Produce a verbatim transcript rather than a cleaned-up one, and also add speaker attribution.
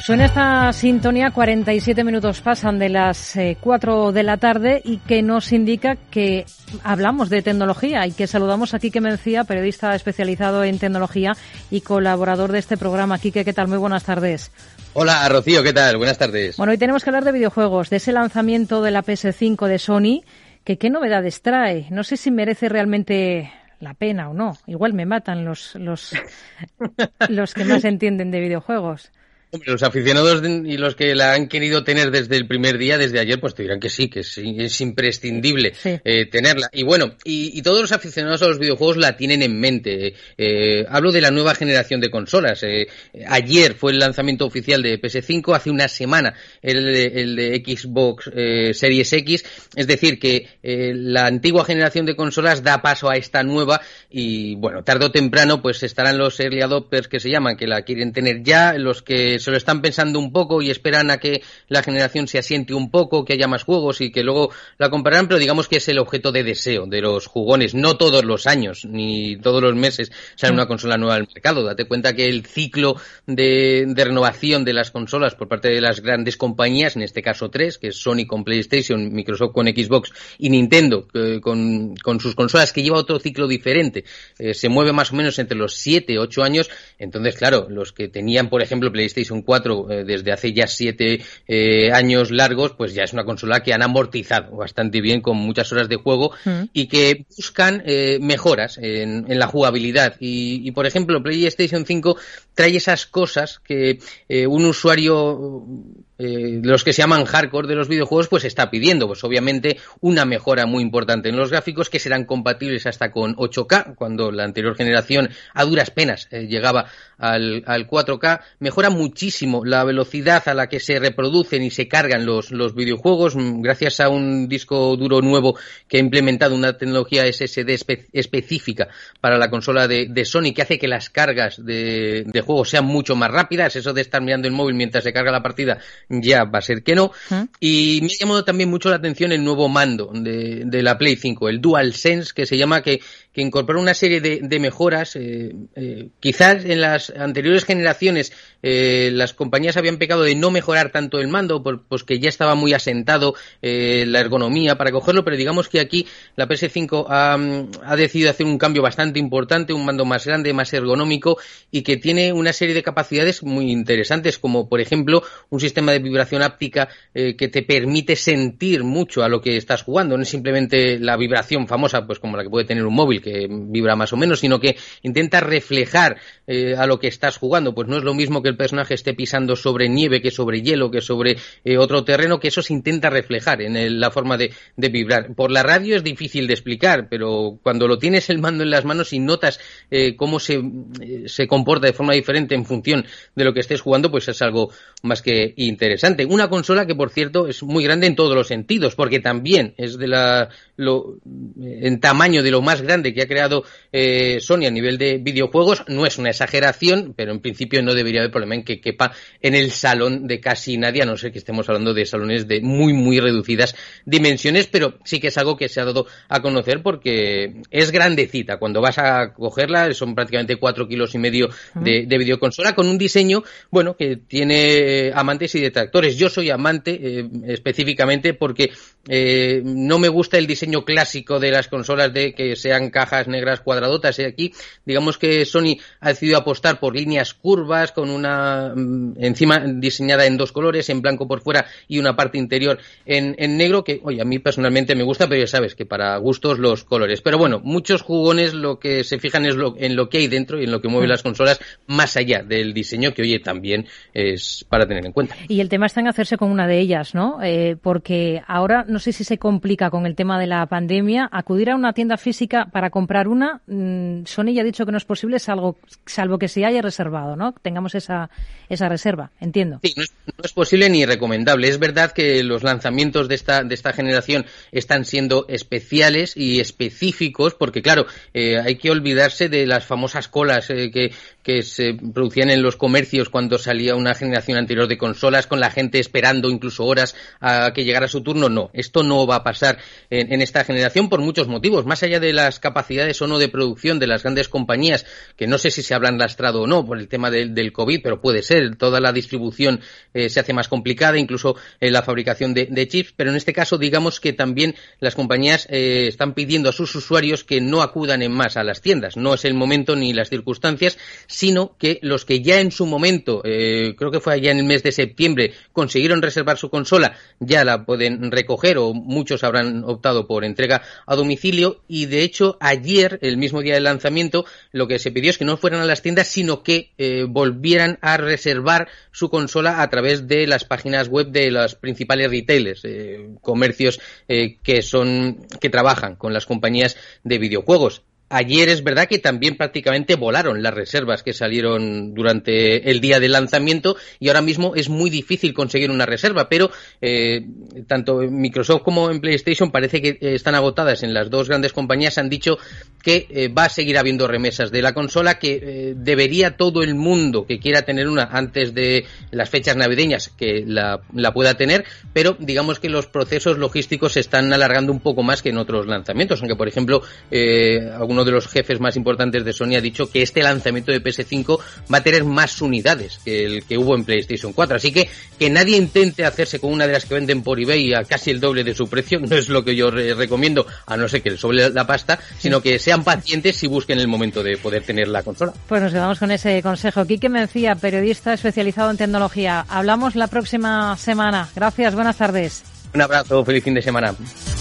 Speaker 1: Suena esta sintonía, cuarenta y siete minutos pasan de las eh, cuatro de la tarde y que nos indica que hablamos de tecnología y que saludamos a Quique Mencía, periodista especializado en tecnología y colaborador de este programa. Quique, ¿qué tal? Muy buenas tardes.
Speaker 2: Hola, Rocío, ¿qué tal? Buenas tardes.
Speaker 1: Bueno, hoy tenemos que hablar de videojuegos, de ese lanzamiento de la P S cinco de Sony, que qué novedades trae. No sé si merece realmente la pena o no. Igual me matan los, los, los que más entienden de videojuegos.
Speaker 2: Hombre, los aficionados y los que la han querido tener desde el primer día, desde ayer, pues te dirán que sí, que sí, es imprescindible sí. eh, tenerla. Y bueno, y, y todos los aficionados a los videojuegos la tienen en mente. Eh, hablo de la nueva generación de consolas. Eh, ayer fue el lanzamiento oficial de P S cinco, hace una semana el de, el de Xbox eh, Series X. Es decir, que eh, la antigua generación de consolas da paso a esta nueva y, bueno, tarde o temprano, pues estarán los early adopters que se llaman, que la quieren tener ya, los que se lo están pensando un poco y esperan a que la generación se asiente un poco, que haya más juegos y que luego la comprarán, pero digamos que es el objeto de deseo de los jugones. No todos los años ni todos los meses sale una consola nueva al mercado. Date cuenta que el ciclo de, de renovación de las consolas por parte de las grandes compañías, en este caso tres, que es Sony con PlayStation, Microsoft con Xbox y Nintendo eh, con, con sus consolas, que lleva otro ciclo diferente, eh, se mueve más o menos entre los siete, ocho años. Entonces, claro, los que tenían, por ejemplo, PlayStation cuatro eh, desde hace ya siete eh, años largos, pues ya es una consola que han amortizado bastante bien con muchas horas de juego mm. y que buscan eh, mejoras en, en la jugabilidad. Y, y, por ejemplo, PlayStation cinco trae esas cosas que eh, un usuario, eh, los que se llaman hardcore de los videojuegos, pues está pidiendo. Pues obviamente una mejora muy importante en los gráficos, que serán compatibles hasta con ocho K, cuando la anterior generación a duras penas eh, llegaba al, al cuatro K. Mejora muchísimo la velocidad a la que se reproducen y se cargan los, los videojuegos, gracias a un disco duro nuevo que ha implementado una tecnología S S D espe- específica para la consola de, de Sony, que hace que las cargas de, de juegos sean mucho más rápidas. Eso de estar mirando el móvil mientras se carga la partida ya va a ser que no. ¿Mm? Y me ha llamado también mucho la atención el nuevo mando de, de la Play cinco, el DualSense, que se llama, que, que incorpora una serie de, de mejoras. Eh, eh, quizás en las anteriores generaciones eh, las compañías habían pecado de no mejorar tanto el mando, por, pues que ya estaba muy asentado eh, la ergonomía para cogerlo, pero digamos que aquí la P S cinco ha, ha decidido hacer un cambio bastante importante, un mando más grande, más ergonómico y que tiene una serie de capacidades muy interesantes, como por ejemplo un sistema de vibración áptica eh, que te permite sentir mucho a lo que estás jugando. No es simplemente la vibración famosa, pues como la que puede tener un móvil, que vibra más o menos, sino que intenta reflejar eh, a lo que estás jugando. Pues no es lo mismo que el personaje esté pisando sobre nieve, que sobre hielo, que sobre eh, otro terreno, que eso se intenta reflejar en el, la forma de, de vibrar. Por la radio es difícil de explicar, pero cuando lo tienes el mando en las manos y notas eh, cómo se, eh, se comporta de forma diferente en función de lo que estés jugando, pues es algo más que interesante. Una consola que, por cierto, es muy grande en todos los sentidos, porque también es de la lo en tamaño de lo más grande que ha creado eh, Sony a nivel de videojuegos. No es una exageración, pero en principio no debería haber problema en que quepa en el salón de casi nadie, a no ser que estemos hablando de salones de muy muy reducidas dimensiones, pero sí que es algo que se ha dado a conocer porque es grandecita. Cuando vas a cogerla son prácticamente cuatro kilos y medio de, de videoconsola, con un diseño, bueno, que tiene amantes y detractores. Yo soy amante eh, específicamente porque eh, no me gusta el diseño clásico de las consolas de que sean cajas negras cuadradotas. Y aquí, digamos que Sony ha decidido apostar por líneas curvas, con una encima diseñada en dos colores, en blanco por fuera y una parte interior en, en negro, que, oye, a mí personalmente me gusta, pero ya sabes que para gustos los colores. Pero bueno, muchos jugones lo que se fijan es lo, en lo que hay dentro y en lo que mueven las consolas, más allá del diseño, que, oye, también es para tener en cuenta.
Speaker 1: Y el tema está en hacerse con una de ellas, ¿no? Eh, porque ahora no sé si se complica con el tema de la pandemia acudir a una tienda física para comprar una. mmm, Sony ya ha dicho que no es posible, salvo, salvo que se haya reservado, ¿no? Tengamos esa esa reserva, entiendo.
Speaker 2: Sí, no es, no es posible ni recomendable. Es verdad que los lanzamientos de esta de esta generación están siendo especiales y específicos, porque claro, eh, hay que olvidarse de las famosas colas eh, que que se producían en los comercios cuando salía una generación anterior de consolas, con la gente esperando incluso horas a que llegara su turno. No, Esto no va a pasar en, en esta generación por muchos motivos, más allá de las capacidades o no de producción de las grandes compañías, que no sé si se habrán lastrado o no por el tema del, del COVID, pero puede ser, toda la distribución eh, se hace más complicada, incluso eh, la fabricación de, de chips, pero en este caso digamos que también las compañías eh, están pidiendo a sus usuarios que no acudan en más a las tiendas. No es el momento ni las circunstancias, sino que los que ya en su momento, eh, creo que fue allá en el mes de septiembre, consiguieron reservar su consola, ya la pueden recoger, o muchos habrán optado por entrega a domicilio, y de hecho ayer, el mismo día del lanzamiento, lo que se pidió es que no fueran a las tiendas, sino que eh, volvieran a reservar su consola a través de las páginas web de los principales retailers, eh, comercios eh, que son que trabajan con las compañías de videojuegos. Ayer es verdad que también prácticamente volaron las reservas que salieron durante el día del lanzamiento y ahora mismo es muy difícil conseguir una reserva, pero eh, tanto en Microsoft como en PlayStation parece que eh, están agotadas en las dos grandes compañías. Han dicho que eh, va a seguir habiendo remesas de la consola, que eh, debería todo el mundo que quiera tener una antes de las fechas navideñas que la, la pueda tener, pero digamos que los procesos logísticos se están alargando un poco más que en otros lanzamientos, aunque por ejemplo eh, algunos de los jefes más importantes de Sony ha dicho que este lanzamiento de P S cinco va a tener más unidades que el que hubo en PlayStation cuatro, así que que nadie intente hacerse con una de las que venden por eBay a casi el doble de su precio, no es lo que yo re- recomiendo, a no ser que les sobre la pasta, sino que sean pacientes y busquen el momento de poder tener la consola.
Speaker 1: Pues nos quedamos con ese consejo. Quique Mencía, periodista especializado en tecnología. Hablamos la próxima semana. Gracias, buenas tardes.
Speaker 2: Un abrazo, feliz fin de semana.